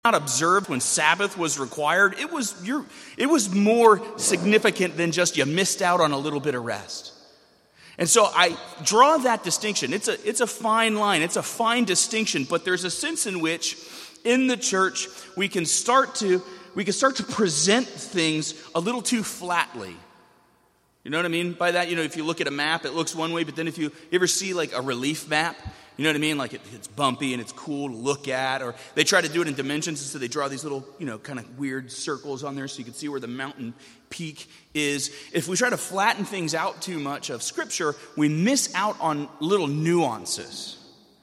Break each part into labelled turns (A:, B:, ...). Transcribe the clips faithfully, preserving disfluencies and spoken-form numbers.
A: not observed when Sabbath was required, it was your, it was more significant than just you missed out on a little bit of rest. And so I draw that distinction. It's a, it's a fine line. It's a fine distinction, but there's a sense in which in the church we can start to, we can start to present things a little too flatly. You know what I mean by that? You know, if you look at a map, it looks one way, but then if you, you ever see like a relief map, you know what I mean? Like it, it's bumpy and it's cool to look at, or they try to do it in dimensions, and so they draw these little, you know, kind of weird circles on there so you can see where the mountain peak is. If we try to flatten things out too much of Scripture, we miss out on little nuances.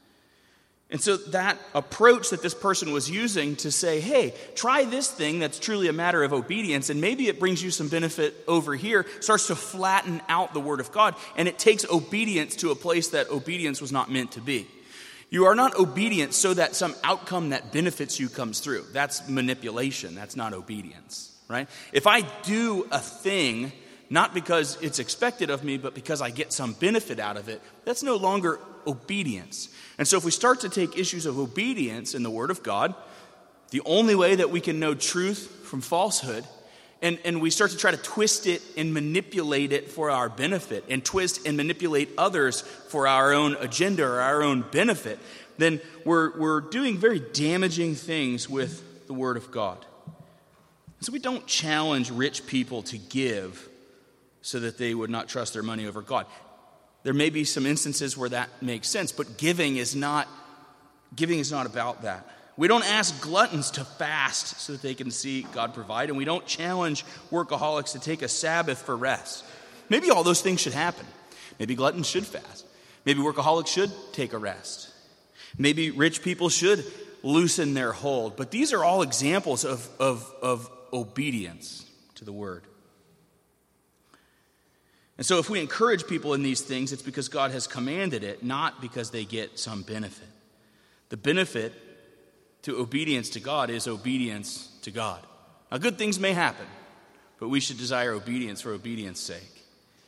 A: And so that approach that this person was using to say, hey, try this thing that's truly a matter of obedience, and maybe it brings you some benefit over here, starts to flatten out the Word of God, and it takes obedience to a place that obedience was not meant to be. You are not obedient so that some outcome that benefits you comes through. That's manipulation. That's not obedience, right? If I do a thing not because it's expected of me, but because I get some benefit out of it, that's no longer obedience. And so if we start to take issues of obedience in the Word of God, the only way that we can know truth from falsehood, and, and we start to try to twist it and manipulate it for our benefit, and twist and manipulate others for our own agenda or our own benefit, then we're, we're doing very damaging things with the Word of God. So we don't challenge rich people to give so that they would not trust their money over God. There may be some instances where that makes sense, but giving is not giving is not about that. We don't ask gluttons to fast so that they can see God provide, and we don't challenge workaholics to take a Sabbath for rest. Maybe all those things should happen. Maybe gluttons should fast. Maybe workaholics should take a rest. Maybe rich people should loosen their hold. But these are all examples of, of, of obedience to the Word. And so if we encourage people in these things, it's because God has commanded it, not because they get some benefit. The benefit to obedience to God is obedience to God. Now, good things may happen, but we should desire obedience for obedience' sake.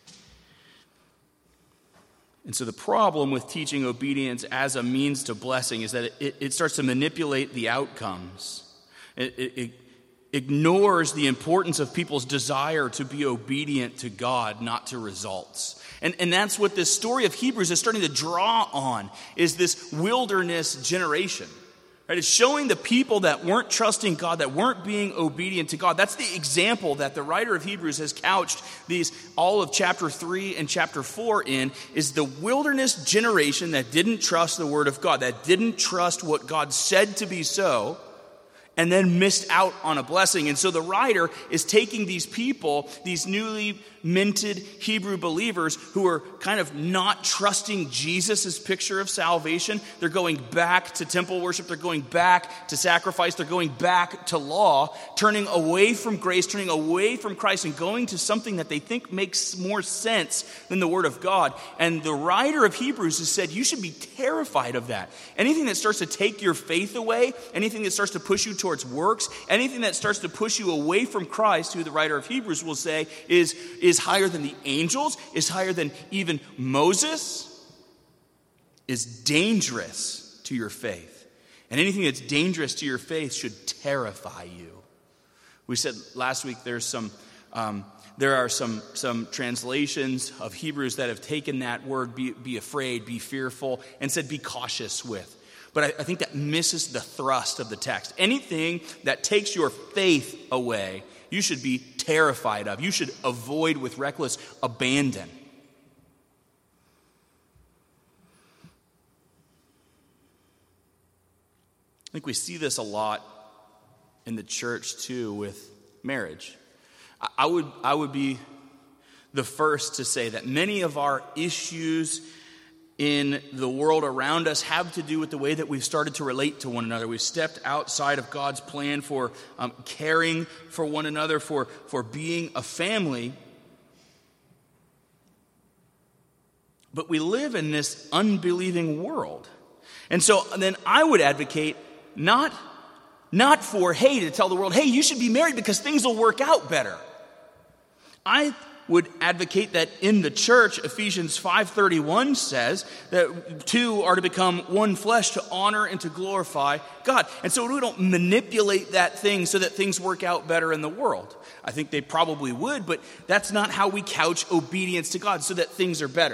A: And so the problem with teaching obedience as a means to blessing is that it, it starts to manipulate the outcomes. It, it, it ignores the importance of people's desire to be obedient to God, not to results. And, and that's what this story of Hebrews is starting to draw on, is this wilderness generation. Right? It's showing the people that weren't trusting God, that weren't being obedient to God. That's the example that the writer of Hebrews has couched these all of chapter three and chapter four in, is the wilderness generation that didn't trust the word of God, that didn't trust what God said to be so, and then missed out on a blessing. And so the writer is taking these people, these newly minted Hebrew believers who are kind of not trusting Jesus' picture of salvation. They're going back to temple worship. They're going back to sacrifice. They're going back to law, turning away from grace, turning away from Christ, and going to something that they think makes more sense than the Word of God. And the writer of Hebrews has said, you should be terrified of that. Anything that starts to take your faith away, anything that starts to push you towards works, anything that starts to push you away from Christ, who the writer of Hebrews will say is, is higher than the angels, is higher than even Moses, is dangerous to your faith. And anything that's dangerous to your faith should terrify you. We said last week there's some um, there are some some translations of Hebrews that have taken that word, be, be afraid, be fearful, and said be cautious with. But I, I think that misses the thrust of the text. Anything that takes your faith away, you should be terrified of. You should avoid with reckless abandon. I think we see this a lot in the church too with marriage. I, I would I would be the first to say that many of our issues in the world around us have to do with the way that we've started to relate to one another. We've stepped outside of God's plan for um, caring for one another, for, for being a family. But we live in this unbelieving world. And so then I would advocate not, not for, hey, to tell the world, hey, you should be married because things will work out better. I would advocate that in the church, Ephesians five thirty-one says that two are to become one flesh to honor and to glorify God. And so we don't manipulate that thing so that things work out better in the world. I think they probably would, but that's not how we couch obedience to God so that things are better.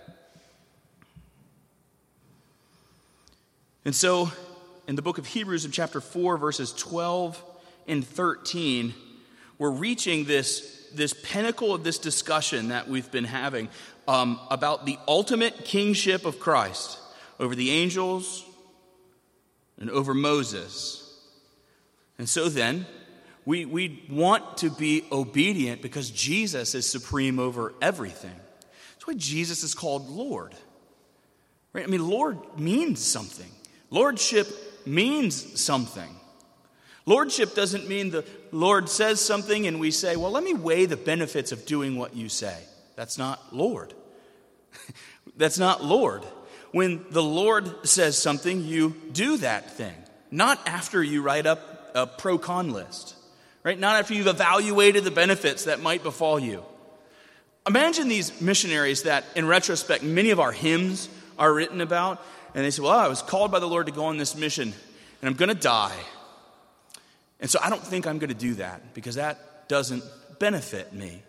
A: And so in the book of Hebrews in chapter four, verses twelve and thirteen, we're reaching this, this pinnacle of this discussion that we've been having um, about the ultimate kingship of Christ over the angels and over Moses. And so then, we, we want to be obedient because Jesus is supreme over everything. That's why Jesus is called Lord. Right? I mean, Lord means something. Lordship means something. Lordship doesn't mean the Lord says something and we say, well, let me weigh the benefits of doing what you say. That's not Lord. That's not Lord. When the Lord says something, you do that thing. Not after you write up a pro-con list. Right? Not after you've evaluated the benefits that might befall you. Imagine these missionaries that, in retrospect, many of our hymns are written about. And they say, well, I was called by the Lord to go on this mission, and I'm going to die. And so I don't think I'm going to do that because that doesn't benefit me.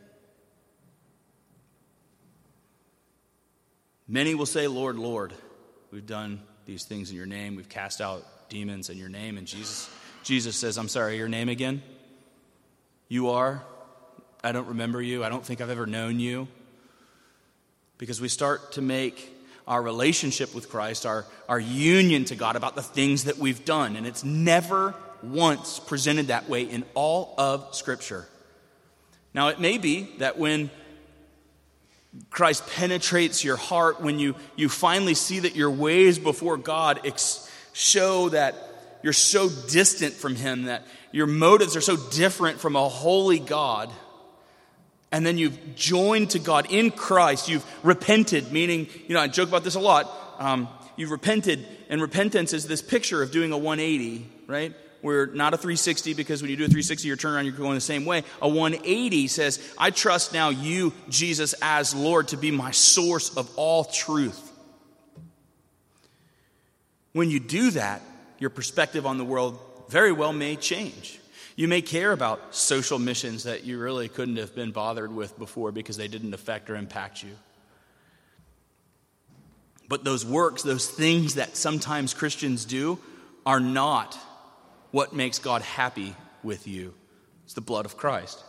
A: Many will say, Lord, Lord, we've done these things in your name. We've cast out demons in your name. And Jesus, Jesus says, I'm sorry, your name again? You are? I don't remember you. I don't think I've ever known you. Because we start to make our relationship with Christ, our, our union to God about the things that we've done. And it's never once presented that way in all of Scripture. Now, it may be that when Christ penetrates your heart, when you, you finally see that your ways before God ex- show that you're so distant from Him, that your motives are so different from a holy God, and then you've joined to God in Christ. You've repented, meaning, you know, I joke about this a lot. Um, you've repented, and repentance is this picture of doing a one eighty, right? Where not a three sixty, because when you do a three sixty, you're turning around, you're going the same way. A one eighty says, I trust now you, Jesus, as Lord, to be my source of all truth. When you do that, your perspective on the world very well may change. You may care about social missions that you really couldn't have been bothered with before because they didn't affect or impact you. But those works, those things that sometimes Christians do, are not what makes God happy with you. It's the blood of Christ.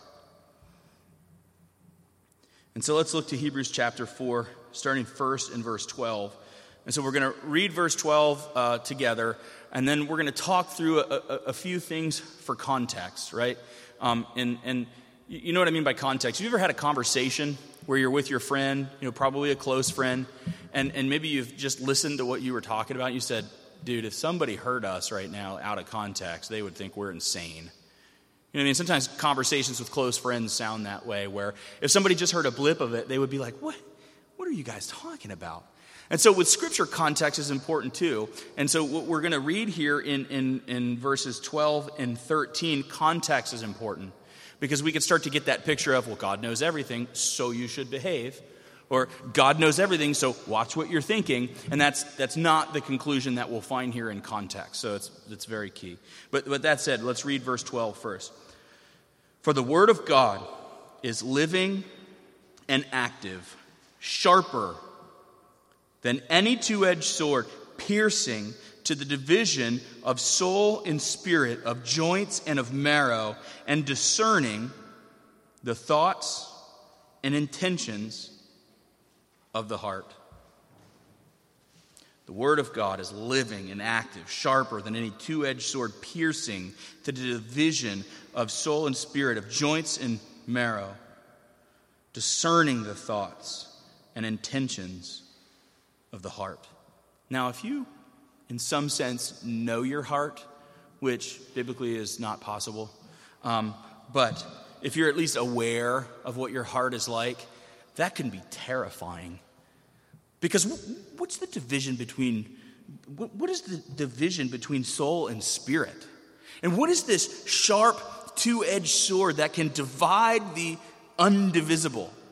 A: And so let's look to Hebrews chapter four, starting first in verse twelve. And so we're going to read verse twelve uh, together, and then we're going to talk through a, a, a few things for context, right? Um, and, and you know what I mean by context. You ever had a conversation where you're with your friend, you know, probably a close friend, and, and maybe you've just listened to what you were talking about, and you said, dude, if somebody heard us right now out of context, they would think we're insane. You know what I mean? Sometimes conversations with close friends sound that way, where if somebody just heard a blip of it, they would be like, what, what are you guys talking about? And so with Scripture, context is important too. And so what we're going to read here in, in, in verses twelve and thirteen, context is important. Because we can start to get that picture of, well, God knows everything, so you should behave. Or God knows everything, so watch what you're thinking. And that's that's not the conclusion that we'll find here in context. So it's it's very key. But, but that said, let's read verse twelve first. For the word of God is living and active, sharper than any two-edged sword, piercing to the division of soul and spirit, of joints and of marrow, and discerning the thoughts and intentions of the heart. The word of God is living and active, sharper than any two-edged sword, piercing to the division of soul and spirit, of joints and marrow, discerning the thoughts and intentions of the heart. Now, if you, in some sense, know your heart, which biblically is not possible, um, but if you're at least aware of what your heart is like, that can be terrifying. Because what's the division between, what is the division between soul and spirit? And what is this sharp two-edged sword that can divide the undivisible?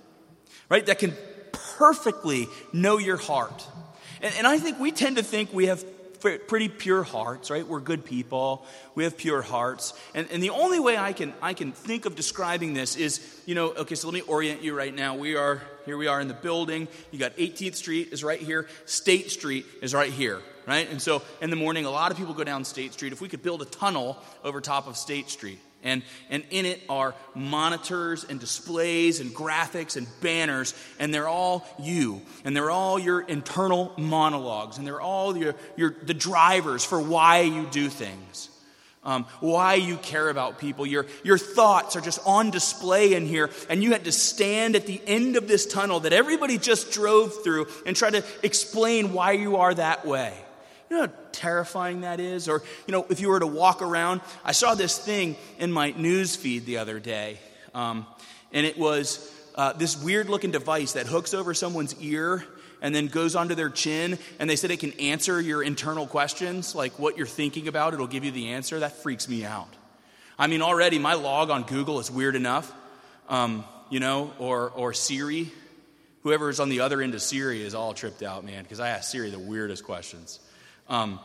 A: right? That can perfectly know your heart. And, and I think we tend to think we have pretty pure hearts, right? We're good people. We have pure hearts. And, and the only way I can I can think of describing this is, you know, okay, so let me orient you right now. We are, here we are in the building. You got eighteenth Street is right here. State Street is right here, right? And so in the morning, a lot of people go down State Street. If we could build a tunnel over top of State Street, And, and in it are monitors and displays and graphics and banners, and they're all you, and they're all your internal monologues, and they're all your, your the drivers for why you do things, um, why you care about people. Your, your thoughts are just on display in here, and you had to stand at the end of this tunnel that everybody just drove through and try to explain why you are that way. You know how terrifying that is? Or, you know, if you were to walk around, I saw this thing in my news feed the other day, um, and it was uh, this weird-looking device that hooks over someone's ear and then goes onto their chin, and they said it can answer your internal questions, like what you're thinking about, it'll give you the answer. That freaks me out. I mean, already my log on Google is weird enough, um, you know, or or Siri. Whoever is on the other end of Siri is all tripped out, man, because I ask Siri the weirdest questions. Um,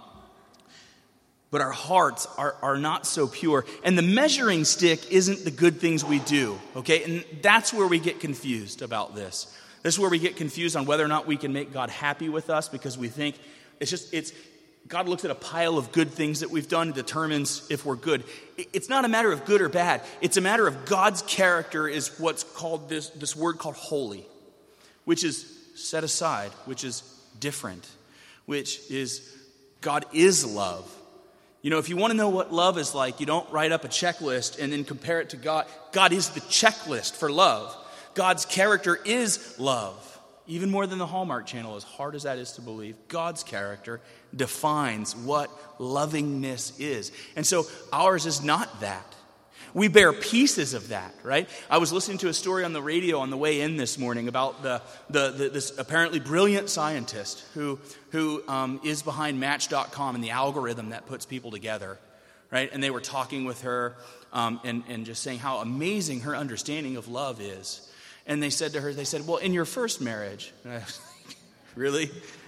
A: but our hearts are, are not so pure. And the measuring stick isn't the good things we do, okay? And that's where we get confused about this. This is where we get confused on whether or not we can make God happy with us, because we think it's just, it's, God looks at a pile of good things that we've done and determines if we're good. It's not a matter of good or bad. It's a matter of God's character is what's called this, this word called holy, which is set aside, which is different, which is God is love. You know, if you want to know what love is like, you don't write up a checklist and then compare it to God. God is the checklist for love. God's character is love. Even more than the Hallmark Channel, as hard as that is to believe, God's character defines what lovingness is. And so ours is not that. We bear pieces of that, right? I was listening to a story on the radio on the way in this morning about the, the, the this apparently brilliant scientist who who um, is behind Match dot com and the algorithm that puts people together, right? And they were talking with her um, and, and just saying how amazing her understanding of love is. And they said to her, they said, well, in your first marriage, and I was like, really?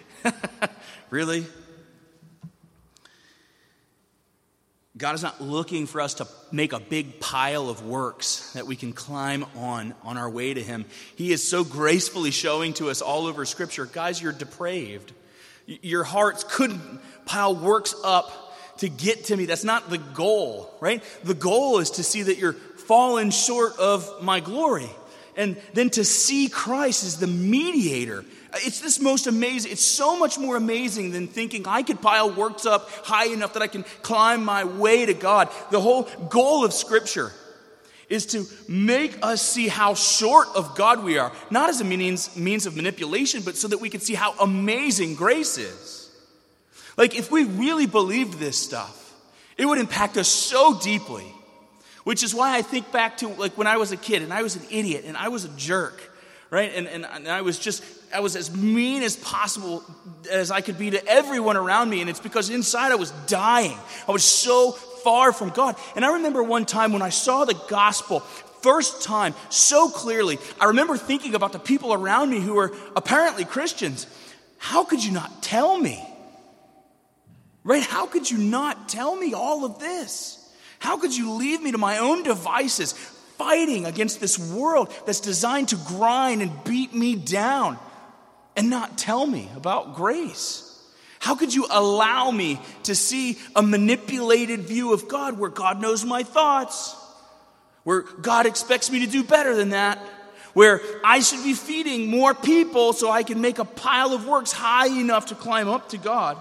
A: Really? God is not looking for us to make a big pile of works that we can climb on on our way to him. He is so gracefully showing to us all over Scripture, guys, you're depraved. Your hearts couldn't pile works up to get to me. That's not the goal, right? The goal is to see that you're fallen short of my glory. And then to see Christ as the mediator. It's this most amazing. It's so much more amazing than thinking I could pile works up high enough that I can climb my way to God. The whole goal of Scripture is to make us see how short of God we are. Not as a means, means of manipulation, but so that we can see how amazing grace is. Like, if we really believed this stuff, it would impact us so deeply. Which is why I think back to, like, when I was a kid and I was an idiot and I was a jerk, right? And, and, and I was just, I was as mean as possible as I could be to everyone around me. And it's because inside I was dying. I was so far from God. And I remember one time when I saw the gospel, first time, so clearly, I remember thinking about the people around me who were apparently Christians. How could you not tell me? Right? How could you not tell me all of this? How could you leave me to my own devices, fighting against this world that's designed to grind and beat me down, and not tell me about grace? How could you allow me to see a manipulated view of God where God knows my thoughts, where God expects me to do better than that, where I should be feeding more people so I can make a pile of works high enough to climb up to God?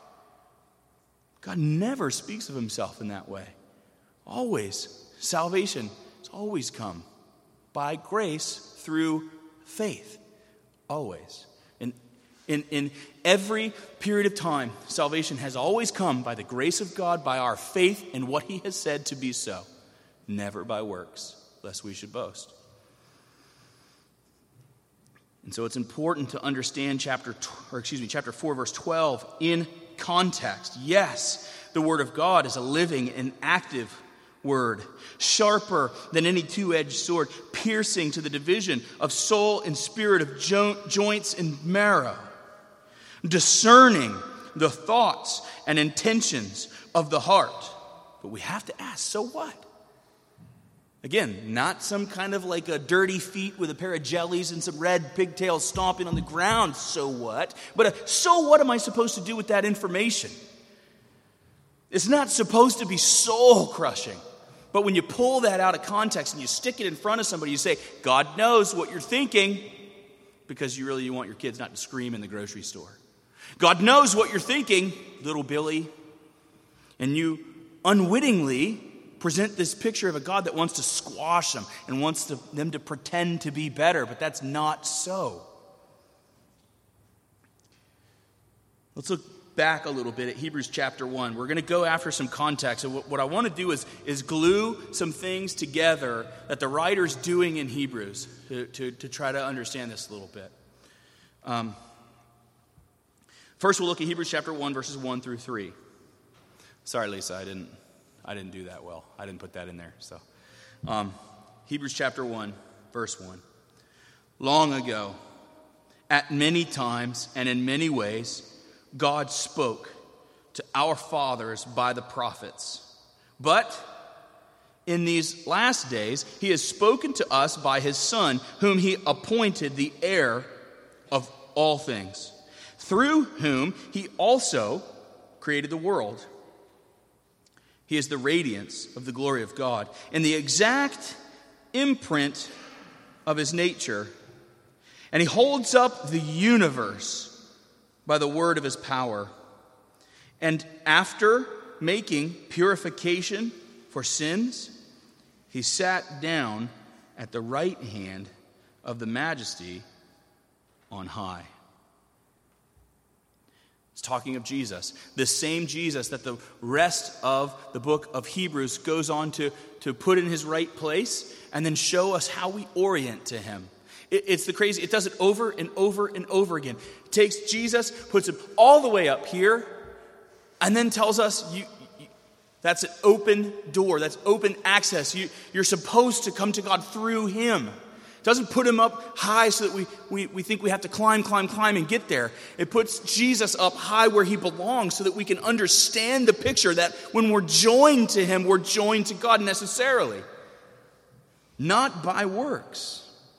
A: God never speaks of himself in that way. Always. Salvation has always come by grace through faith. Always. In, in, in every period of time, salvation has always come by the grace of God, by our faith in what he has said to be so. Never by works, lest we should boast. And so it's important to understand chapter, or excuse me, chapter four, verse twelve in context. Yes, the Word of God is a living and active word, sharper than any two-edged sword, piercing to the division of soul and spirit, of jo- joints and marrow, discerning the thoughts and intentions of the heart. But we have to ask, so what? Again, not some kind of like a dirty feet with a pair of jellies and some red pigtails stomping on the ground, so what? But a, so what am I supposed to do with that information? It's not supposed to be soul-crushing. But when you pull that out of context and you stick it in front of somebody, you say, God knows what you're thinking, because you really want your kids not to scream in the grocery store. God knows what you're thinking, little Billy. And you unwittingly present this picture of a God that wants to squash them and wants to, them to pretend to be better, but that's not so. Let's look back a little bit at Hebrews chapter one. We're going to go after some context. And what I want to do is, is glue some things together that the writer's doing in Hebrews to, to, to try to understand this a little bit. Um, first, we'll look at Hebrews chapter one, verses one through three. Sorry, Lisa, I didn't I didn't do that well. I didn't put that in there. So, um, Hebrews chapter one, verse one. Long ago, at many times and in many ways, God spoke to our fathers by the prophets. But in these last days, he has spoken to us by his Son, whom he appointed the heir of all things, through whom he also created the world. He is the radiance of the glory of God and the exact imprint of his nature. And he holds up the universe by the word of his power. And after making purification for sins, he sat down at the right hand of the Majesty on high. It's talking of Jesus, the same Jesus that the rest of the book of Hebrews goes on to, to put in his right place and then show us how we orient to him. It, it's the crazy, it does it over and over and over again. It takes Jesus, puts him all the way up here, and then tells us you, you, that's an open door, that's open access. You, you're supposed to come to God through him. It doesn't put him up high so that we, we, we think we have to climb, climb, climb and get there. It puts Jesus up high where he belongs so that we can understand the picture that when we're joined to him, we're joined to God necessarily. Not by works.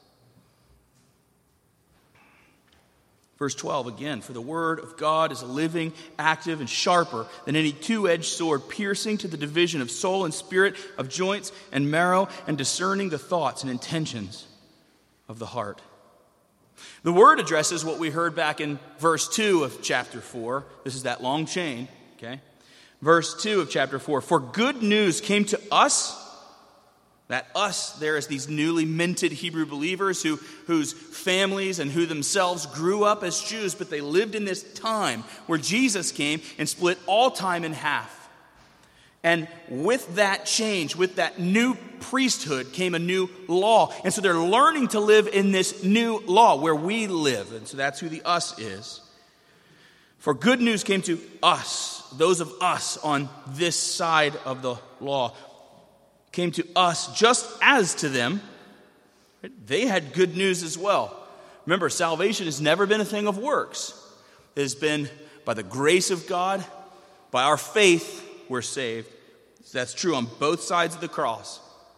A: Verse twelve again, for the word of God is living, active, and sharper than any two-edged sword, piercing to the division of soul and spirit, of joints and marrow, and discerning the thoughts and intentions of the heart. The word addresses what we heard back in verse two of chapter four. This is that long chain, okay? Verse two of chapter four. For good news came to us. That us there is these newly minted Hebrew believers who, whose families and who themselves grew up as Jews, but they lived in this time where Jesus came and split all time in half. And with that change, with that new priesthood came a new law. And so they're learning to live in this new law where we live. And so that's who the us is. For good news came to us, those of us on this side of the law, came to us just as to them. They had good news as well. Remember, salvation has never been a thing of works. It has been by the grace of God, by our faith, we're saved. So that's true on both sides of the cross.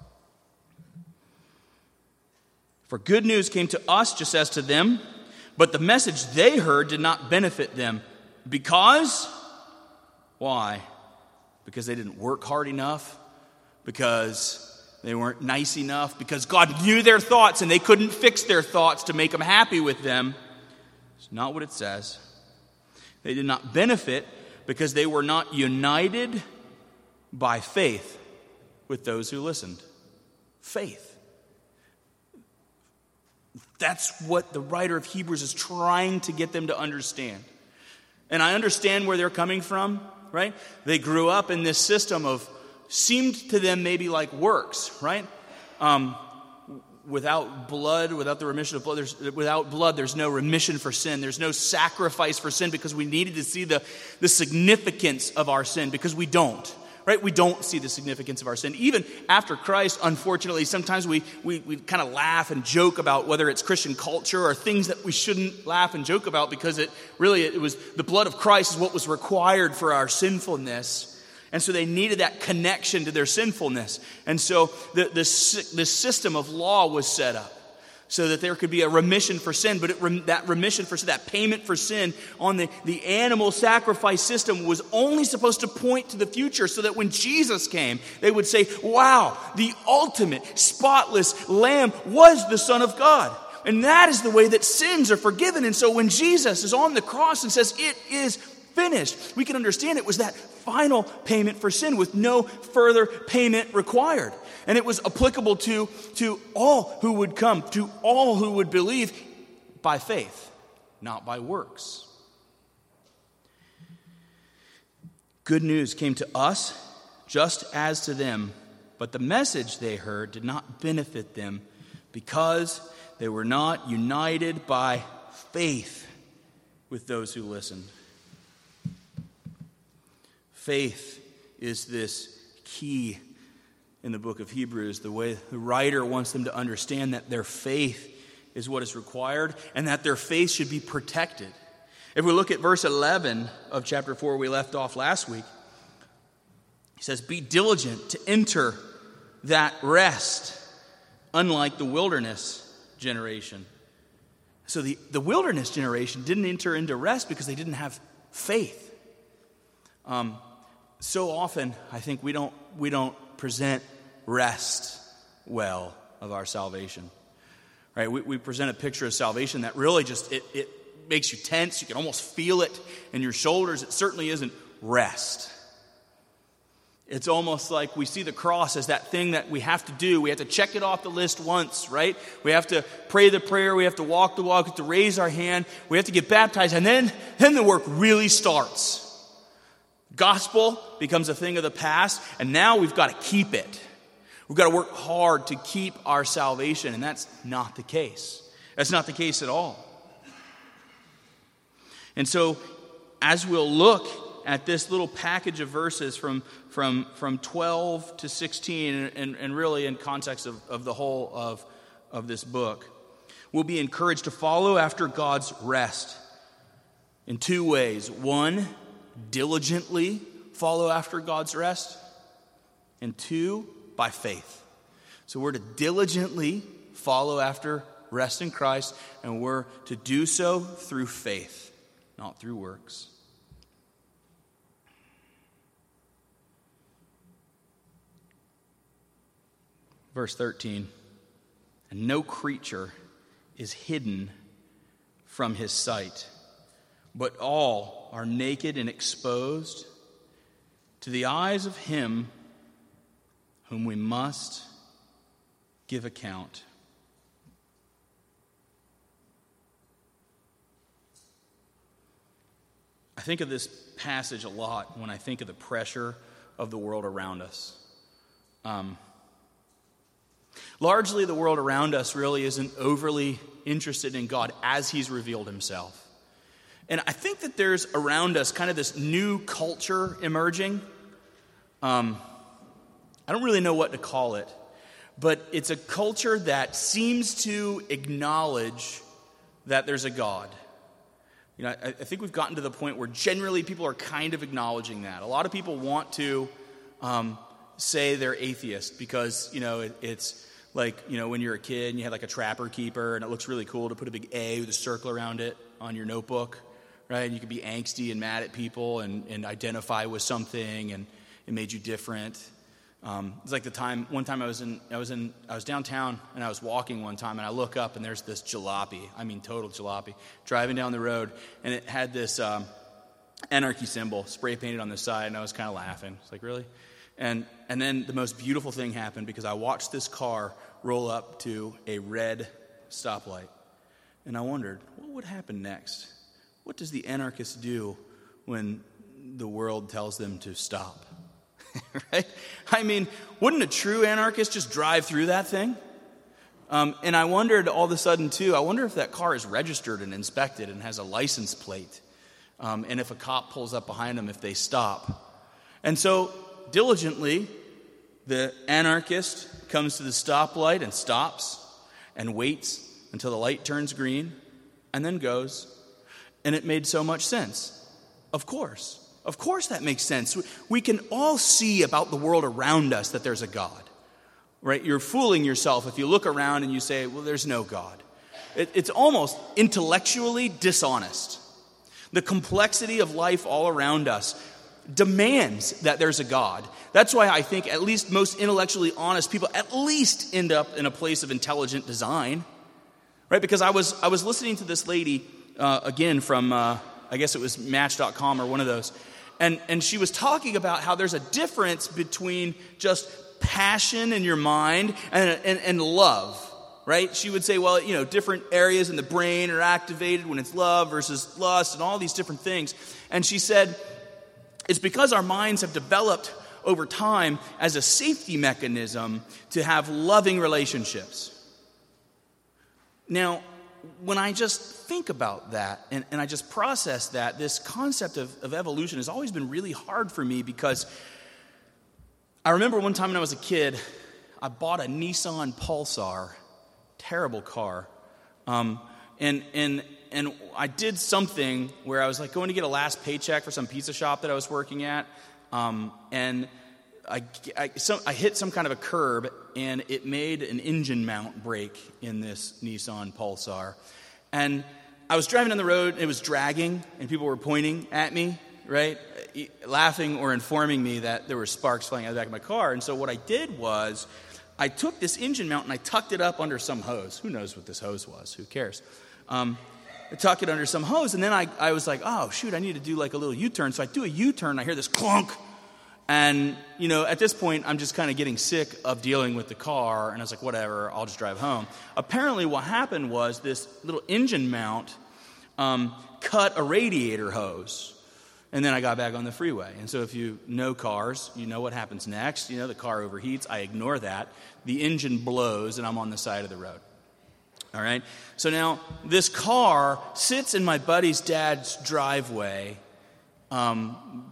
A: For good news came to us just as to them, but the message they heard did not benefit them. Because, why? Because they didn't work hard enough? Because they weren't nice enough? Because God knew their thoughts and they couldn't fix their thoughts to make him happy with them? It's not what it says. They did not benefit because they were not united by faith with those who listened. Faith. That's what the writer of Hebrews is trying to get them to understand. And I understand where they're coming from, right? They grew up in this system of, seemed to them maybe like works, right? Um, without blood, without the remission of blood, there's, without blood, there's no remission for sin. There's no sacrifice for sin because we needed to see the, the significance of our sin because we don't. right? We don't see the significance of our sin. Even after Christ, unfortunately, sometimes we, we, we kind of laugh and joke about whether it's Christian culture or things that we shouldn't laugh and joke about, because it really, it was the blood of Christ is what was required for our sinfulness. And so they needed that connection to their sinfulness. And so the, the, the system of law was set up so that there could be a remission for sin. But it, that remission for sin, that payment for sin on the, the animal sacrifice system was only supposed to point to the future, so that when Jesus came, they would say, wow, the ultimate spotless lamb was the Son of God. And that is the way that sins are forgiven. And so when Jesus is on the cross and says, it is finished, we can understand it was that final payment for sin with no further payment required. And it was applicable to, to all who would come, to all who would believe by faith, not by works. Good news came to us just as to them, but the message they heard did not benefit them because they were not united by faith with those who listened. Faith is this key in the book of Hebrews, the way the writer wants them to understand that their faith is what is required and that their faith should be protected. If we look at verse eleven of chapter four we left off last week, he says, be diligent to enter that rest, unlike the wilderness generation. So the, the wilderness generation didn't enter into rest because they didn't have faith. Um, so often, I think we don't we don't present rest well of our salvation. Right? We, we present a picture of salvation that really just it, it makes you tense. You can almost feel it in your shoulders. It certainly isn't rest. It's almost like we see the cross as that thing that we have to do. We have to check it off the list once, right? We have to pray the prayer. We have to walk the walk. We have to raise our hand. We have to get baptized. And then, then the work really starts. Gospel becomes a thing of the past. And now we've got to keep it. We've got to work hard to keep our salvation. And that's not the case. That's not the case at all. And so, as we'll look at this little package of verses from, from, from twelve to sixteen, and, and really in context of, of the whole of, of this book, we'll be encouraged to follow after God's rest in two ways. One, diligently follow after God's rest. And two, by faith. So we're to diligently follow after rest in Christ, and we're to do so through faith, not through works. Verse thirteen, and no creature is hidden from his sight, but all are naked and exposed to the eyes of him whom we must give account. I think of this passage a lot when I think of the pressure of the world around us. Um, largely, the world around us really isn't overly interested in God as he's revealed himself. And I think that there's around us kind of this new culture emerging. Um, I don't really know what to call it, but it's a culture that seems to acknowledge that there's a God. You know, I, I think we've gotten to the point where generally people are kind of acknowledging that. A lot of people want to um, say they're atheist because, you know, it, it's like, you know, when you're a kid and you had like a trapper keeper and it looks really cool to put a big A with a circle around it on your notebook, right? And you could be angsty and mad at people and, and identify with something, and it made you different. Um, it's like the time, one time I was in, I was in, I was downtown and I was walking one time and I look up and there's this jalopy, I mean total jalopy, driving down the road, and it had this um, anarchy symbol spray painted on the side, and I was kind of laughing. It's like, really? And and then the most beautiful thing happened, because I watched this car roll up to a red stoplight, and I wondered, what would happen next? What does the anarchist do when the world tells them to stop? Right? I mean, wouldn't a true anarchist just drive through that thing? Um, and I wondered all of a sudden, too, I wonder if that car is registered and inspected and has a license plate. Um, and if a cop pulls up behind them, if they stop. And so diligently, the anarchist comes to the stoplight and stops and waits until the light turns green and then goes. And it made so much sense. Of course. Of course that makes sense. We can all see about the world around us that there's a God. Right? You're fooling yourself if you look around and you say, well, there's no God. It, it's almost intellectually dishonest. The complexity of life all around us demands that there's a God. That's why I think at least most intellectually honest people at least end up in a place of intelligent design. Right? Because I was I was listening to this lady, uh, again, from, uh, I guess it was Match dot com or one of those, and, and she was talking about how there's a difference between just passion in your mind and, and, and love. Right? She would say, well, you know, different areas in the brain are activated when it's love versus lust and all these different things. And she said, it's because our minds have developed over time as a safety mechanism to have loving relationships. Now, when I just think about that and, and I just process that, this concept of, of evolution has always been really hard for me because I remember one time when I was a kid, I bought a Nissan Pulsar. Terrible car. Um, and and and I did something where I was like going to get a last paycheck for some pizza shop that I was working at. Um, and I, I, some, I hit some kind of a curb and it made an engine mount break in this Nissan Pulsar. And I was driving down the road and it was dragging and people were pointing at me, right? Laughing or informing me that there were sparks flying out of the back of my car. And so what I did was I took this engine mount and I tucked it up under some hose. Who knows what this hose was? Who cares? Um, I tuck it under some hose, and then I, I was like, oh, shoot, I need to do like a little U-turn. So I do a U-turn, I hear this clunk. And, you know, at this point, I'm just kind of getting sick of dealing with the car, and I was like, whatever, I'll just drive home. Apparently what happened was this little engine mount um, cut a radiator hose. And then I got back on the freeway. And so if you know cars, you know what happens next. You know, the car overheats. I ignore that. The engine blows, and I'm on the side of the road. All right? So now this car sits in my buddy's dad's driveway. Um,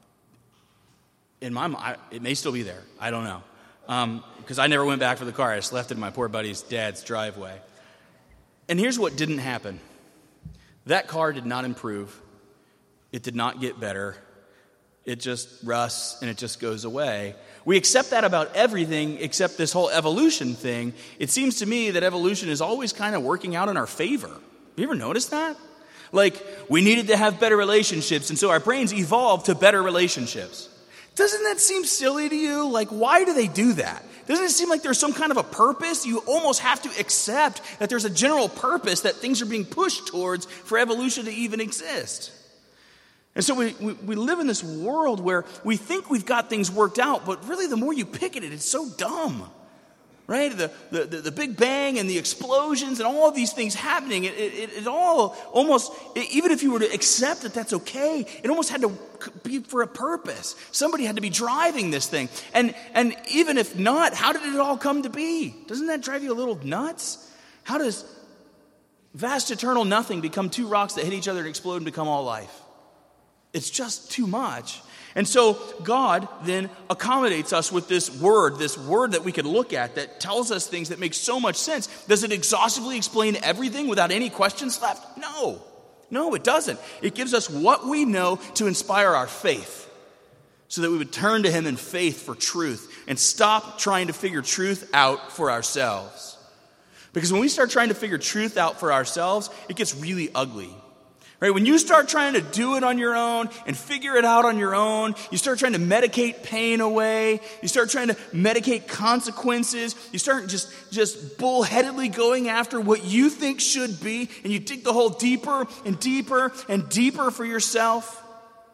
A: in my mind, it may still be there. I don't know. Um, because I never went back for the car. I just left it in my poor buddy's dad's driveway. And here's what didn't happen. That car did not improve. It did not get better. It just rusts and it just goes away. We accept that about everything except this whole evolution thing. It seems to me that evolution is always kind of working out in our favor. Have you ever noticed that? Like, we needed to have better relationships, and so our brains evolved to better relationships. Doesn't that seem silly to you? Like, why do they do that? Doesn't it seem like there's some kind of a purpose? You almost have to accept that there's a general purpose that things are being pushed towards for evolution to even exist. And so we, we, we live in this world where we think we've got things worked out, but really the more you pick at it, it's so dumb, right? The, the, the, the Big Bang and the explosions and all of these things happening, it, it, it all almost, it, even if you were to accept that that's okay, it almost had to be for a purpose. Somebody had to be driving this thing. And, and even if not, how did it all come to be? Doesn't that drive you a little nuts? How does vast eternal nothing become two rocks that hit each other and explode and become all life? It's just too much. And so God then accommodates us with this word, this word that we can look at that tells us things that make so much sense. Does it exhaustively explain everything without any questions left? No. No, it doesn't. It gives us what we know to inspire our faith so that we would turn to him in faith for truth and stop trying to figure truth out for ourselves. Because when we start trying to figure truth out for ourselves, it gets really ugly. Right? When you start trying to do it on your own and figure it out on your own, you start trying to medicate pain away, you start trying to medicate consequences, you start just, just bullheadedly going after what you think should be, and you dig the hole deeper and deeper and deeper for yourself.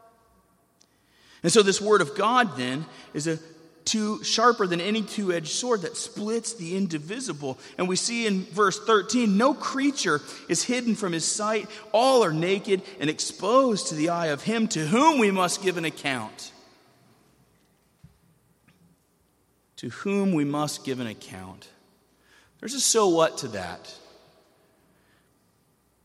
A: And so this word of God then is a two sharper than any two-edged sword that splits the indivisible. And we see in verse thirteen, no creature is hidden from his sight. All are naked and exposed to the eye of him to whom we must give an account. To whom we must give an account. There's a so what to that.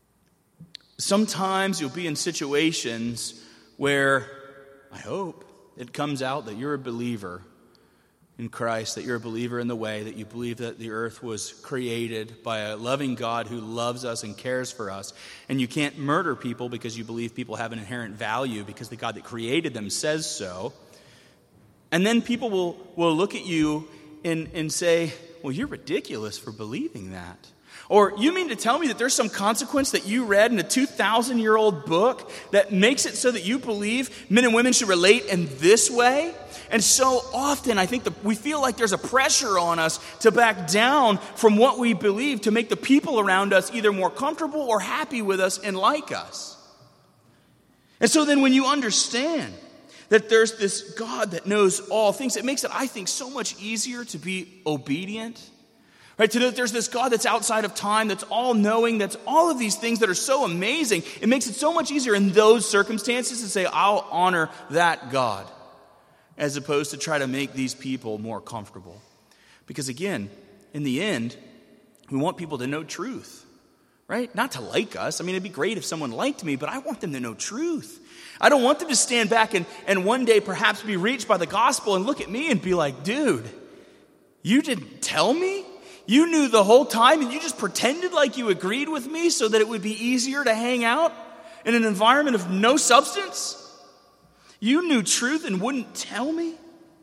A: Sometimes you'll be in situations where, I hope, it comes out that you're a believer in Christ, that you're a believer in the way, that you believe that the earth was created by a loving God who loves us and cares for us, and you can't murder people because you believe people have an inherent value because the God that created them says so, and then people will, will look at you and, and say, well, you're ridiculous for believing that. Or you mean to tell me that there's some consequence that you read in a two thousand year old book that makes it so that you believe men and women should relate in this way? And so often I think that we feel like there's a pressure on us to back down from what we believe to make the people around us either more comfortable or happy with us and like us. And so then when you understand that there's this God that knows all things, it makes it, I think, so much easier to be obedient. Right, to know that there's this God that's outside of time, that's all-knowing, that's all of these things that are so amazing. It makes it so much easier in those circumstances to say, I'll honor that God, as opposed to try to make these people more comfortable. Because again, in the end, we want people to know truth, right? Not to like us. I mean, it'd be great if someone liked me, but I want them to know truth. I don't want them to stand back and, and one day perhaps be reached by the gospel and look at me and be like, dude, you didn't tell me? You knew the whole time and you just pretended like you agreed with me so that it would be easier to hang out in an environment of no substance? You knew truth and wouldn't tell me?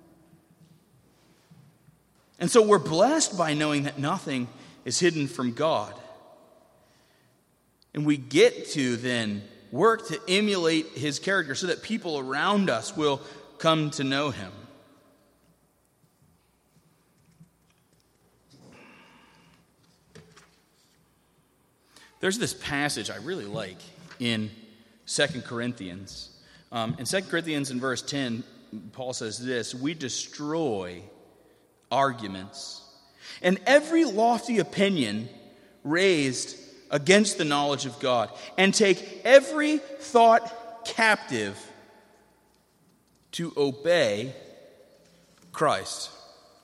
A: And so we're blessed by knowing that nothing is hidden from God. And we get to then work to emulate his character so that people around us will come to know him. There's this passage I really like in Second Corinthians. Um, in Second Corinthians in verse ten, Paul says this, we destroy arguments and every lofty opinion raised against the knowledge of God, and take every thought captive to obey Christ.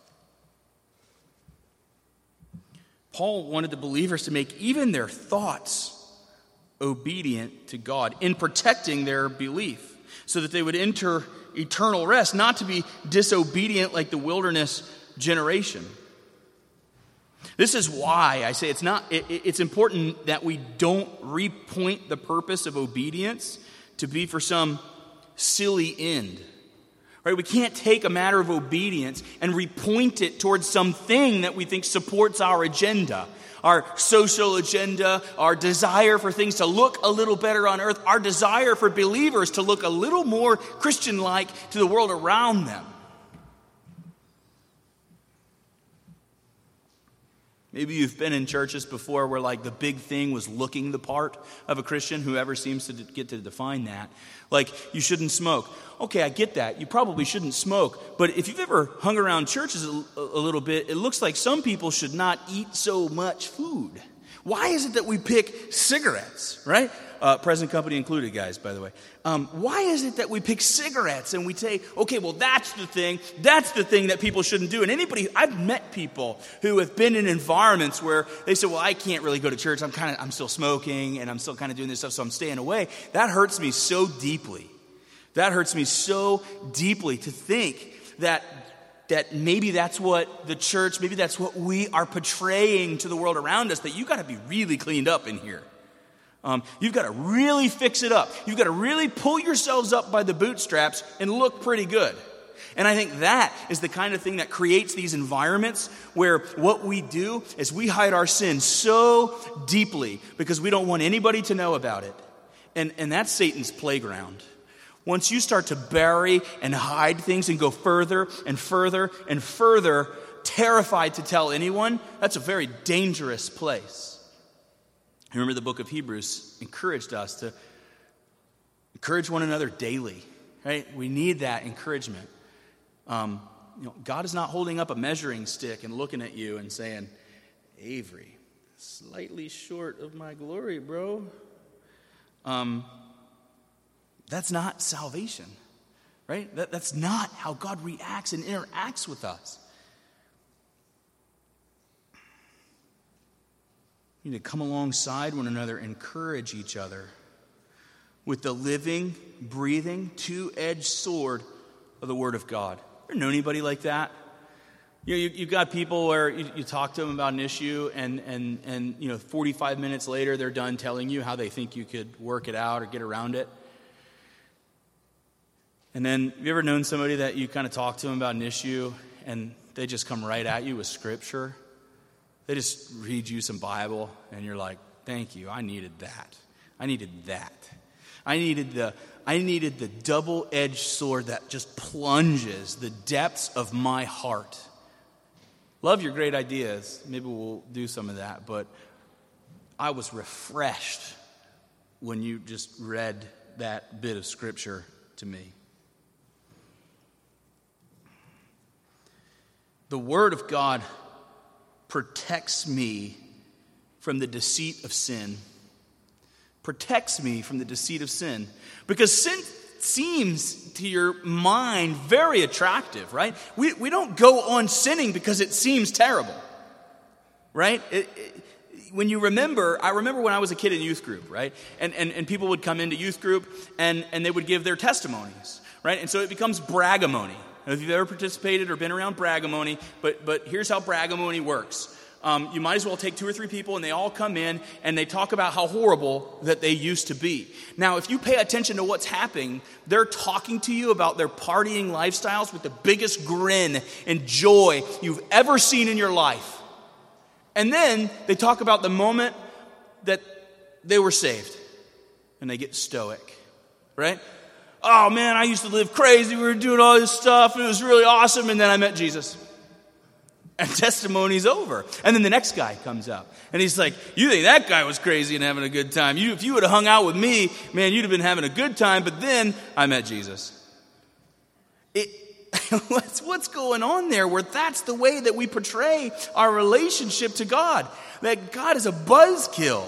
A: Paul wanted the believers to make even their thoughts obedient to God in protecting their belief so that they would enter eternal rest, not to be disobedient like the wilderness generation. This is why I say it's not. It, it's important that we don't repoint the purpose of obedience to be for some silly end. Right? We can't take a matter of obedience and repoint it towards something that we think supports our agenda, our social agenda, our desire for things to look a little better on earth, our desire for believers to look a little more Christian-like to the world around them. Maybe you've been in churches before where like the big thing was looking the part of a Christian, whoever seems to get to define that. Like, you shouldn't smoke. Okay, I get that. You probably shouldn't smoke. But if you've ever hung around churches a, a little bit, it looks like some people should not eat so much food. Why is it that we pick cigarettes, right? Uh, present company included, guys, by the way. Um, why is it that we pick cigarettes and we say, okay, well, that's the thing. That's the thing that people shouldn't do. And anybody, I've met people who have been in environments where they say, well, I can't really go to church. I'm kind of, I'm still smoking and I'm still kind of doing this stuff, so I'm staying away. That hurts me so deeply. That hurts me so deeply to think that that maybe that's what the church, maybe that's what we are portraying to the world around us, that you got to be really cleaned up in here. Um, you've got to really fix it up. You've got to really pull yourselves up by the bootstraps and look pretty good. And I think that is the kind of thing that creates these environments where what we do is we hide our sin so deeply because we don't want anybody to know about it. And, and that's Satan's playground. Once you start to bury and hide things and go further and further and further, terrified to tell anyone, that's a very dangerous place. Remember, the book of Hebrews encouraged us to encourage one another daily, right? We need that encouragement. Um, you know, God is not holding up a measuring stick and looking at you and saying, Avery, slightly short of my glory, bro. Um, that's not salvation, right? That, that's not how God reacts and interacts with us. We need to come alongside one another, encourage each other with the living, breathing, two-edged sword of the Word of God? You ever know anybody like that? You know, you, you've got people where you, you talk to them about an issue, and, and, and you know, forty-five minutes later, they're done telling you how they think you could work it out or get around it. And then, have you ever known somebody that you kind of talk to them about an issue, and they just come right at you with Scripture? They just read you some Bible, and you're like, thank you, I needed that. I needed that. I needed the I needed the double-edged sword that just plunges the depths of my heart. Love your great ideas. Maybe we'll do some of that, but I was refreshed when you just read that bit of Scripture to me. The Word of God protects me from the deceit of sin. Protects me from the deceit of sin. Because sin seems to your mind very attractive, right? We, we don't go on sinning because it seems terrible, right? It, it, when you remember, I remember when I was a kid in youth group, right? And, and, and people would come into youth group and, and they would give their testimonies, right? And so it becomes braggamony. If you've ever participated or been around braggamony, but but here's how braggamony works. Um, you might as well take two or three people, and they all come in, and they talk about how horrible that they used to be. Now, if you pay attention to what's happening, they're talking to you about their partying lifestyles with the biggest grin and joy you've ever seen in your life. And then they talk about the moment that they were saved, and they get stoic, right? Oh, man, I used to live crazy. We were doing all this stuff, and it was really awesome, and then I met Jesus. And testimony's over. And then the next guy comes up, and he's like, you think that guy was crazy and having a good time. You, if you would have hung out with me, man, you'd have been having a good time, but then I met Jesus. It, what's, what's going on there where that's the way that we portray our relationship to God? That God is a buzzkill.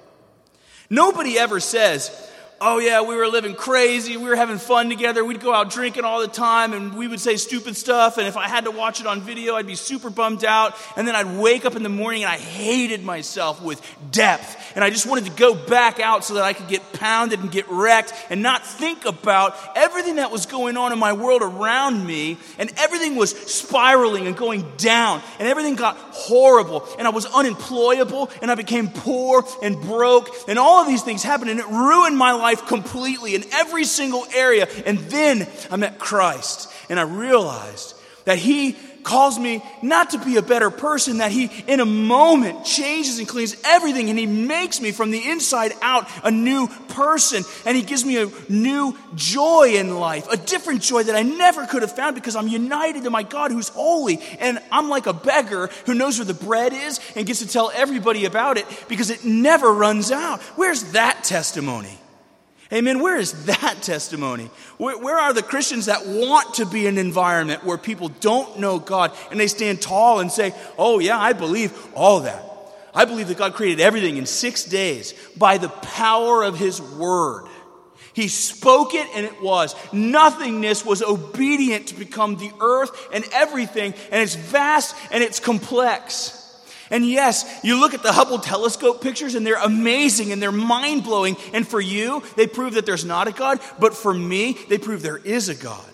A: Nobody ever says, oh yeah, we were living crazy, we were having fun together, we'd go out drinking all the time, and we would say stupid stuff, and if I had to watch it on video, I'd be super bummed out, and then I'd wake up in the morning and I hated myself with depth, and I just wanted to go back out so that I could get pounded and get wrecked, and not think about everything that was going on in my world around me, and everything was spiraling and going down, and everything got horrible, and I was unemployable, and I became poor and broke, and all of these things happened, and it ruined my life completely in every single area. And then I met Christ, and I realized that He calls me not to be a better person, that He in a moment changes and cleans everything, and He makes me from the inside out a new person, and He gives me a new joy in life, a different joy that I never could have found because I'm united to my God who's holy, and I'm like a beggar who knows where the bread is and gets to tell everybody about it because it never runs out. Where's that testimony? Amen. Where is that testimony? Where, where are the Christians that want to be in an environment where people don't know God and they stand tall and say, oh yeah, I believe all that. I believe that God created everything in six days by the power of His Word. He spoke it and it was. Nothingness was obedient to become the earth and everything, and it's vast and it's complex. And yes, you look at the Hubble telescope pictures and they're amazing and they're mind-blowing. And for you, they prove that there's not a God. But for me, they prove there is a God.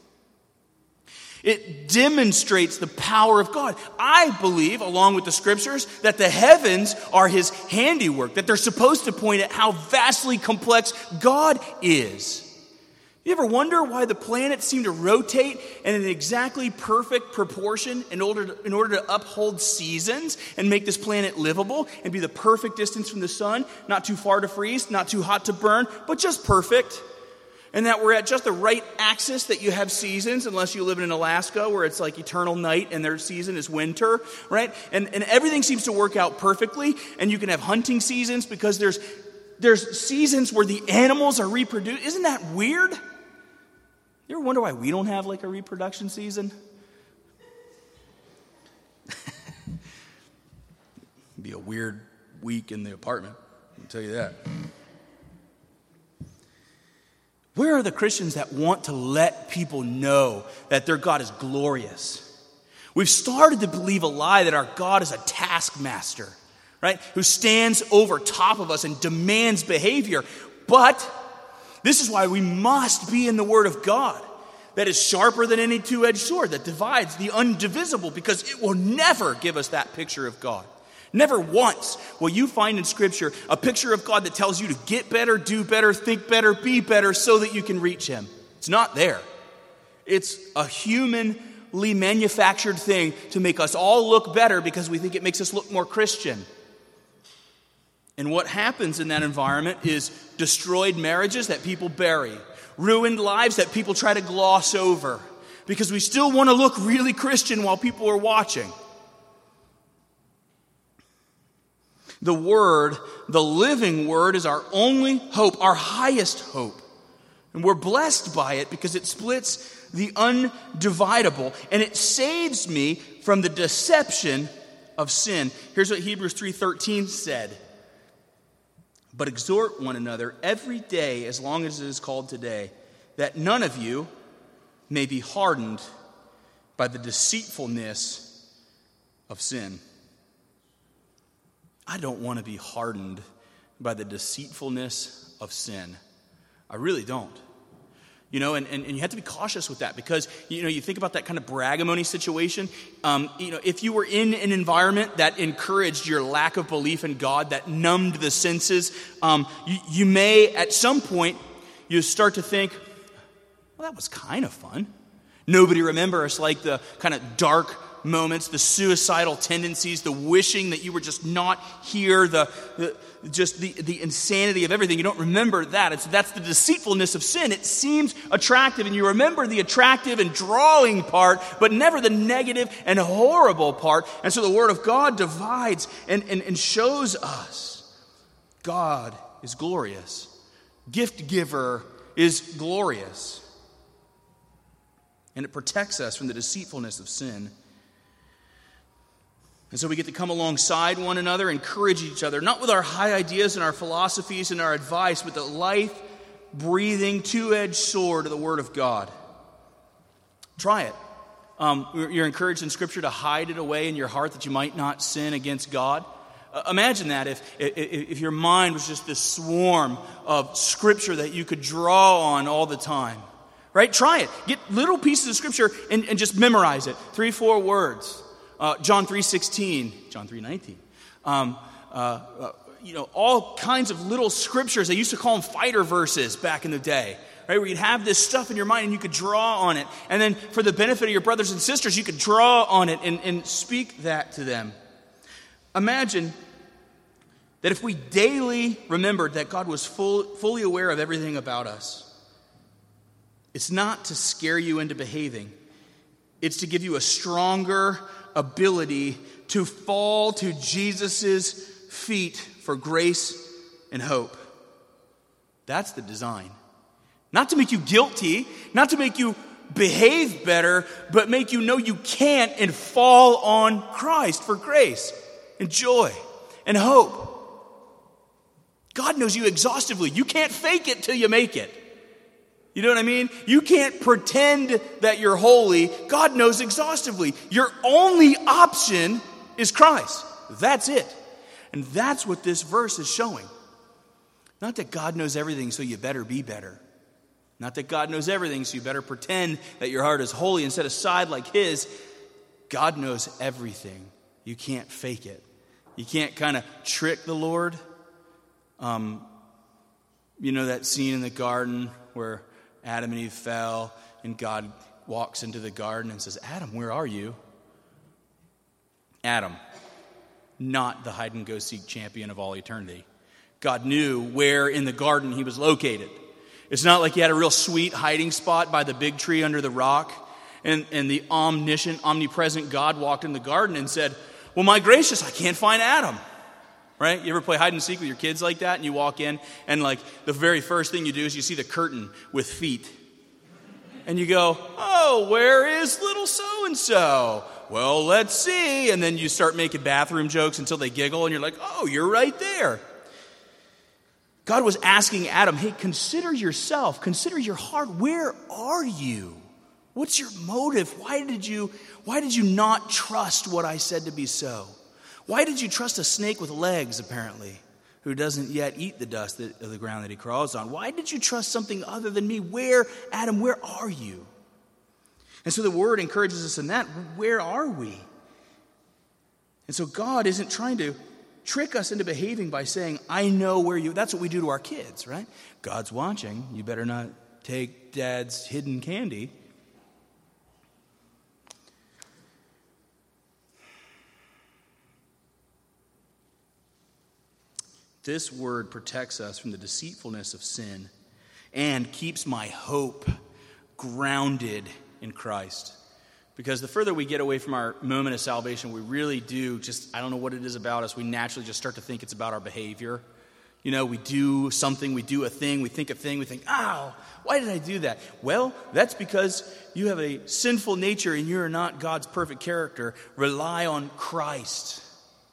A: It demonstrates the power of God. I believe, along with the Scriptures, that the heavens are His handiwork, that they're supposed to point at how vastly complex God is. You ever wonder why the planets seem to rotate in an exactly perfect proportion in order to, in order to uphold seasons and make this planet livable and be the perfect distance from the sun, not too far to freeze, not too hot to burn, but just perfect? And that we're at just the right axis that you have seasons, unless you live in Alaska where it's like eternal night and their season is winter, right? And, and everything seems to work out perfectly, and you can have hunting seasons because there's, there's seasons where the animals are reproduced. Isn't that weird? You ever wonder why we don't have like a reproduction season? It'd be a weird week in the apartment, I'll tell you that. Where are the Christians that want to let people know that their God is glorious? We've started to believe a lie that our God is a taskmaster, right? Who stands over top of us and demands behavior. But this is why we must be in the Word of God. that is sharper than any two-edged sword, that divides the undivisible, because it will never give us that picture of God. Never once will you find in Scripture a picture of God that tells you to get better, do better, think better, be better so that you can reach him. It's not there. It's a humanly manufactured thing to make us all look better because we think it makes us look more Christian. And what happens in that environment is destroyed marriages that people bury, ruined lives that people try to gloss over, because we still want to look really Christian while people are watching. The Word, the living Word, is our only hope, our highest hope. And we're blessed by it because it splits the undividable, and it saves me from the deception of sin. Here's what Hebrews three thirteen said. But exhort one another every day, as long as it is called today, that none of you may be hardened by the deceitfulness of sin. I don't want to be hardened by the deceitfulness of sin. I really don't. You know, and, and, and you have to be cautious with that because, you know, you think about that kind of bragamony situation. Um, you know, if you were in an environment that encouraged your lack of belief in God, that numbed the senses, um, you, you may, at some point, you start to think, well, that was kind of fun. Nobody remembers like the kind of dark moments, the suicidal tendencies, the wishing that you were just not here, the, the just the, the insanity of everything. You don't remember that. It's, that's the deceitfulness of sin. It seems attractive, and you remember the attractive and drawing part, but never the negative and horrible part. And so the Word of God divides and, and, and shows us God is glorious. Gift giver is glorious. And it protects us from the deceitfulness of sin. And so we get to come alongside one another, encourage each other, not with our high ideas and our philosophies and our advice, but the life-breathing, two-edged sword of the Word of God. Try it. Um, you're encouraged in Scripture to hide it away in your heart that you might not sin against God. Uh, imagine that if, if, if your mind was just this swarm of Scripture that you could draw on all the time. Right? Try it. Get little pieces of Scripture and, and just memorize it. Three, four words. Uh, John three sixteen, John three nineteen. Um, uh, uh, you know, all kinds of little scriptures. They used to call them fighter verses back in the day. Right? Where you'd have this stuff in your mind and you could draw on it. And then for the benefit of your brothers and sisters, you could draw on it and, and speak that to them. Imagine that if we daily remembered that God was full, fully aware of everything about us. It's not to scare you into behaving. It's to give you a stronger ability to fall to Jesus' feet for grace and hope. That's the design. Not to make you guilty, not to make you behave better, but make you know you can't and fall on Christ for grace and joy and hope. God knows you exhaustively. You can't fake it till you make it. You know what I mean? You can't pretend that you're holy. God knows exhaustively. Your only option is Christ. That's it. And that's what this verse is showing. Not that God knows everything, so you better be better. Not that God knows everything, so you better pretend that your heart is holy and set aside like His. God knows everything. You can't fake it. You can't kind of trick the Lord. Um, you know that scene in the garden where Adam and Eve fell, and God walks into the garden and says, Adam, where are you? Adam, not the hide-and-go-seek champion of all eternity. God knew where in the garden he was located. It's not like he had a real sweet hiding spot by the big tree under the rock, and, and the omniscient, omnipresent God walked in the garden and said, well, my gracious, I can't find Adam. Right? You ever play hide and seek with your kids like that? And you walk in and like the very first thing you do is you see the curtain with feet. And you go, oh, where is little so-and-so? Well, let's see. And then you start making bathroom jokes until they giggle and you're like, oh, you're right there. God was asking Adam, hey, consider yourself. Consider your heart. Where are you? What's your motive? Why did you, why did you not trust what I said to be so? Why did you trust a snake with legs, apparently, who doesn't yet eat the dust of the ground that he crawls on? Why did you trust something other than me? Where, Adam, where are you? And so the word encourages us in that. Where are we? And so God isn't trying to trick us into behaving by saying, I know where you... That's what we do to our kids, right? God's watching. You better not take dad's hidden candy. This word protects us from the deceitfulness of sin and keeps my hope grounded in Christ. Because the further we get away from our moment of salvation, we really do just, I don't know what it is about us, we naturally just start to think it's about our behavior. You know, we do something, we do a thing, we think a thing, we think, ow, why did I do that? Well, that's because you have a sinful nature and you're not God's perfect character. Rely on Christ.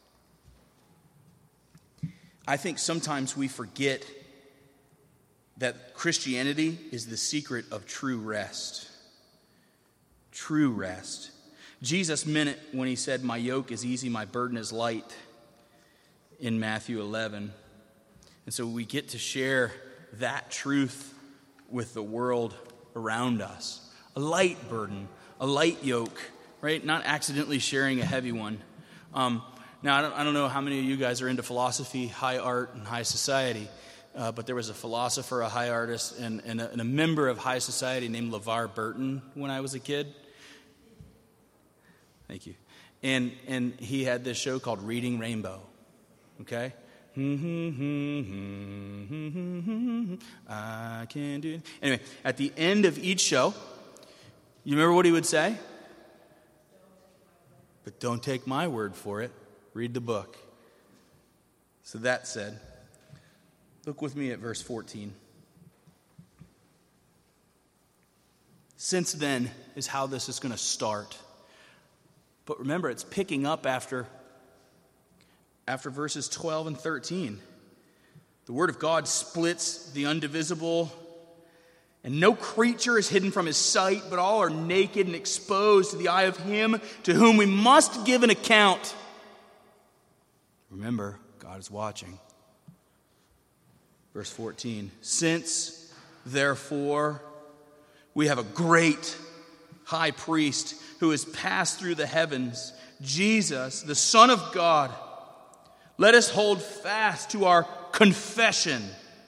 A: I think sometimes we forget that Christianity is the secret of true rest. True rest. Jesus meant it when he said, my yoke is easy, my burden is light, in Matthew eleven. And so we get to share that truth with the world around us. A light burden, a light yoke, right? Not accidentally sharing a heavy one. Um, now, I don't, I don't know how many of you guys are into philosophy, high art, and high society. Uh, but there was a philosopher, a high artist, and, and, a, and a member of high society named LeVar Burton when I was a kid. Thank you. And and he had this show called Reading Rainbow. Okay? I can do it. Anyway, at the end of each show, you remember what he would say? But don't take my word for it. Read the book. So that said, look with me at verse fourteen. Since then is how this is going to start. But remember, it's picking up after, after verses twelve and thirteen. The word of God splits the undivisible, and no creature is hidden from his sight, but all are naked and exposed to the eye of him to whom we must give an account. Remember, God is watching. Verse fourteen, since, therefore, we have a great high priest who has passed through the heavens, Jesus, the Son of God, let us hold fast to our confession.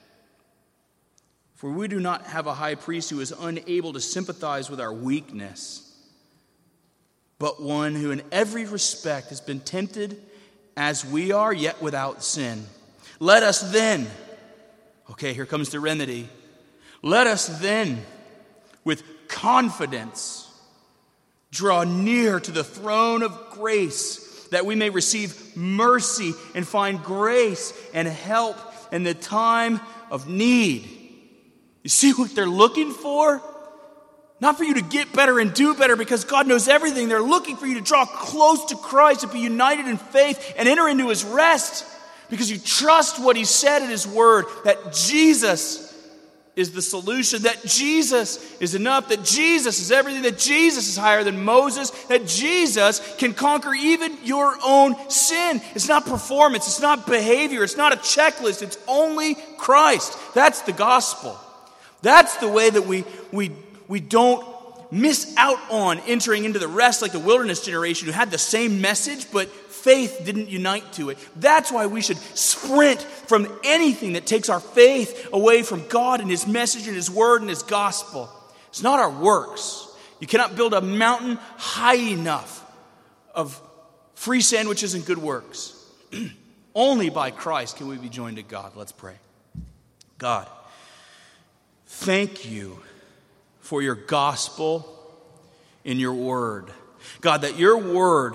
A: For we do not have a high priest who is unable to sympathize with our weakness, but one who in every respect has been tempted as we are, yet without sin. Let us then, okay, here comes the remedy. Let us then, with confidence, draw near to the throne of grace, that we may receive mercy and find grace and help in the time of need. You see what they're looking for? Not for you to get better and do better, because God knows everything. They're looking for you to draw close to Christ, and be united in faith and enter into his rest, because you trust what he said in his word, that Jesus is the solution, that Jesus is enough, that Jesus is everything, that Jesus is higher than Moses, that Jesus can conquer even your own sin. It's not performance, it's not behavior, it's not a checklist, it's only Christ. That's the gospel. That's the way that we we we don't miss out on entering into the rest like the wilderness generation who had the same message, but faith didn't unite to it. That's why we should sprint from anything that takes our faith away from God and his message and his word and his gospel. It's not our works. You cannot build a mountain high enough of free sandwiches and good works. Only by Christ can we be joined to God. Let's pray. God, thank you for your gospel in your word. God, that your word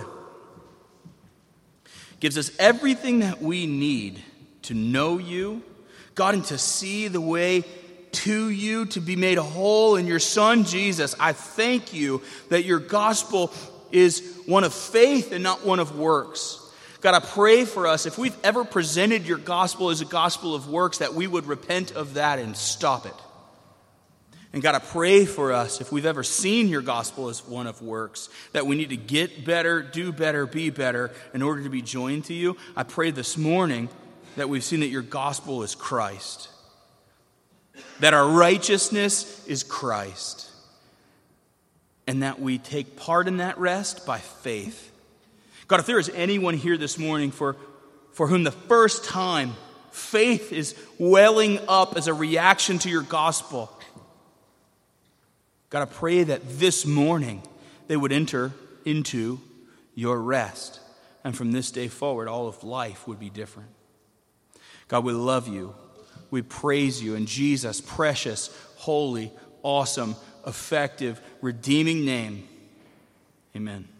A: gives us everything that we need to know you, God, and to see the way to you, to be made whole in your Son, Jesus. I thank you that your gospel is one of faith and not one of works. God, I pray for us, if we've ever presented your gospel as a gospel of works, that we would repent of that and stop it. And God, I pray for us, if we've ever seen your gospel as one of works, that we need to get better, do better, be better in order to be joined to you. I pray this morning that we've seen that your gospel is Christ, that our righteousness is Christ, and that we take part in that rest by faith. God, if there is anyone here this morning for, for whom the first time faith is welling up as a reaction to your gospel, God, I pray that this morning they would enter into your rest. And from this day forward, all of life would be different. God, we love you. We praise you in Jesus' precious, holy, awesome, effective, redeeming name. Amen.